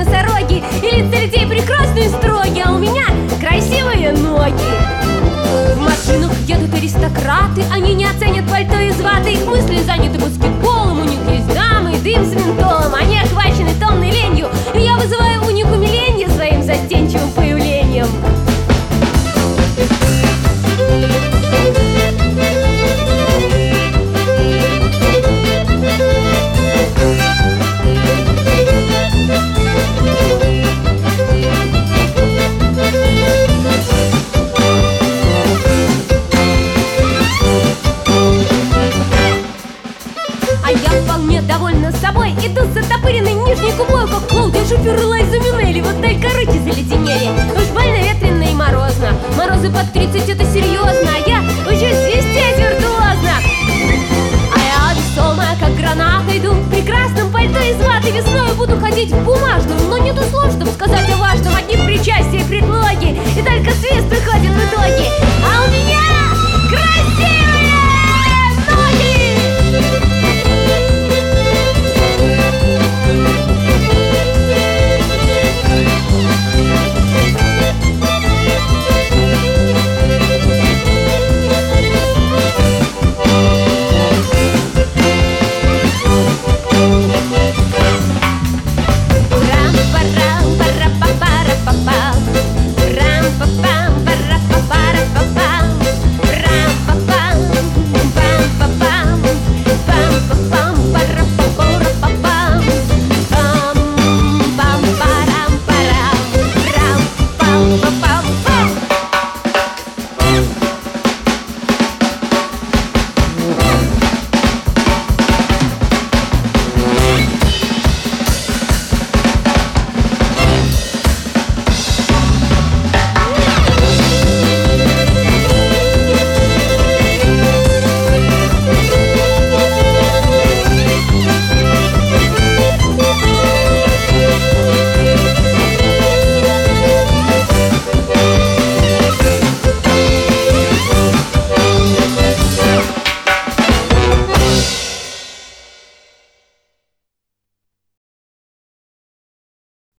носороги, и лица людей прекрасные и строгие, а у меня красивые ноги. В машинах едут аристократы, они не оценят пальто из ваты. Их мысли заняты баскетболом, у них есть дамы и дым с ментолом. Они охвачены томной ленью, и я вызываю у них умиление своим застенчивым появлением. А я вполне довольна собой, иду с оттопыренной нижней губой, как Клаудия Шифер и Лайза Минелли. Вот только руки заледенели. Уж больно ветрено и морозно. Морозы под 30 это серьезно, а я учусь свистеть виртуозно. А я весомая, как граната, иду в прекрасном пальто из ваты. Весной буду ходить в бумажном, но